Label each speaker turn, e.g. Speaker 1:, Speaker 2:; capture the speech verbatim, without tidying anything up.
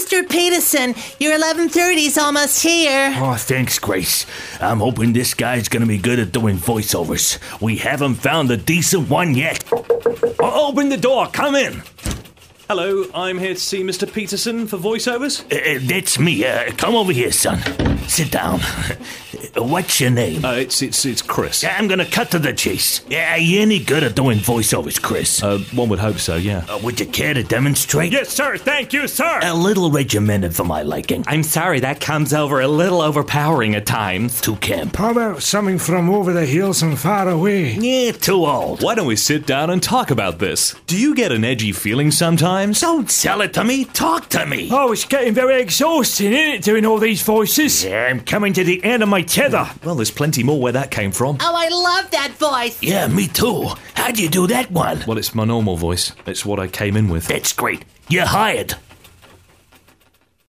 Speaker 1: Mister Peterson, your eleven thirty's almost here.
Speaker 2: Oh, thanks, Grace. I'm hoping this guy's gonna be good at doing voiceovers. We haven't found a decent one yet. Oh, open the door, come in.
Speaker 3: Hello, I'm here to see Mister Peterson for voiceovers.
Speaker 2: Uh, that's me. Uh, come over here, son. Sit down. What's your name?
Speaker 3: Uh, it's it's it's Chris.
Speaker 2: I'm gonna cut to the chase. Are you any good at doing voiceovers, Chris?
Speaker 3: Uh, one would hope so, yeah.
Speaker 2: Uh, would you care to demonstrate?
Speaker 3: Yes, sir. Thank you, sir.
Speaker 2: A little regimented for my liking.
Speaker 4: I'm sorry, that comes over a little overpowering at times.
Speaker 2: To camp.
Speaker 5: How about something from over the hills and far away?
Speaker 2: Yeah, too old.
Speaker 3: Why don't we sit down and talk about this? Do you get an edgy feeling sometimes?
Speaker 2: Don't sell it to me. Talk to me.
Speaker 5: Oh, it's getting very exhausting, isn't it, doing all these voices?
Speaker 2: Yeah, I'm coming to the end of my tether.
Speaker 3: Well, there's plenty more where that came from.
Speaker 1: Oh, I love that voice.
Speaker 2: Yeah, me too. How'd you do that one?
Speaker 3: Well, it's my normal voice. It's what I came in with.
Speaker 2: That's great. You're hired.